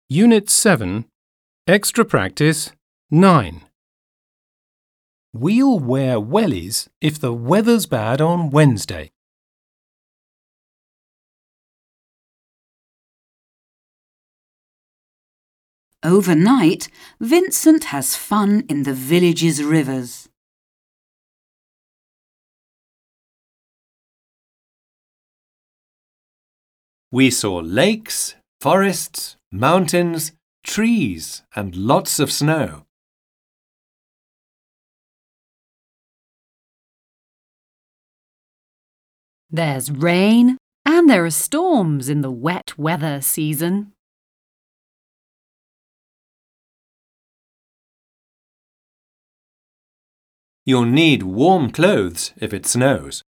Unit 7, Extra Practice 9. We'll wear wellies if the weather's bad on Wednesday. Overnight, Vincent has fun in the village's rivers. We saw lakes, forests, mountains, trees, and lots of snow. There's rain and there are storms in the wet weather season. You'll need warm clothes if it snows.